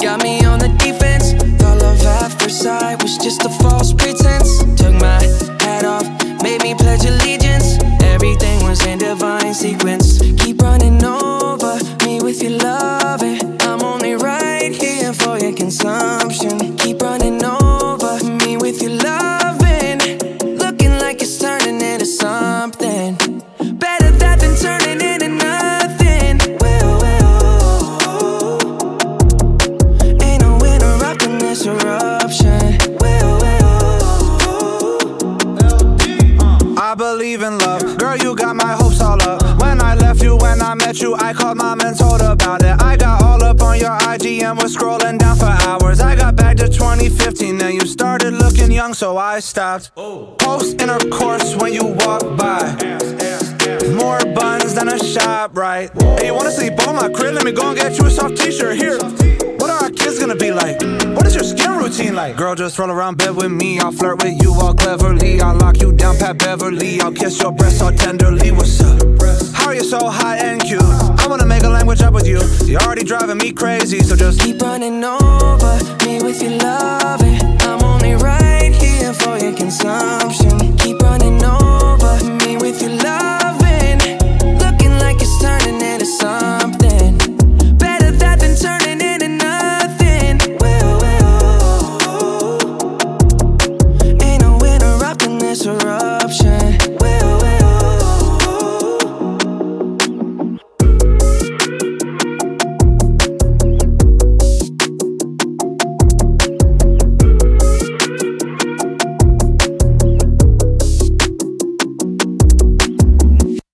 got me on the defense. Thought love at first sight was just a false pretense. Took my hat off, made me pledge allegiance. Everything was in divine sequence. Keep running over me with your loving. I'm only right here for your consumption. Keep running over me with your loving. Looking like it's turning into something better that than turning into nothing. Ain't no interrupting this eruption. I believe in love, girl, you got my hopes all up. When I left you, when I met you, I called mom and told about it. I got all up on your IG and was scrolling down for hours. I got back to 2015 and you started looking young, so I stopped. Post intercourse when you walk by. More buns than a shop, right? Hey, you wanna sleep over my crib? Let me go and get you a soft t-shirt here. What are our kids gonna be like? What is your skin routine like? Girl, just roll around bed with me. I'll flirt with you all cleverly. I'll lock you down, Pat Beverly. I'll kiss your breast all tenderly. What's up? How are you so hot and cute? I wanna make a language up with you. You're already driving me crazy, so just keep running over me with your loving. I'm only right here for your consumption. Keep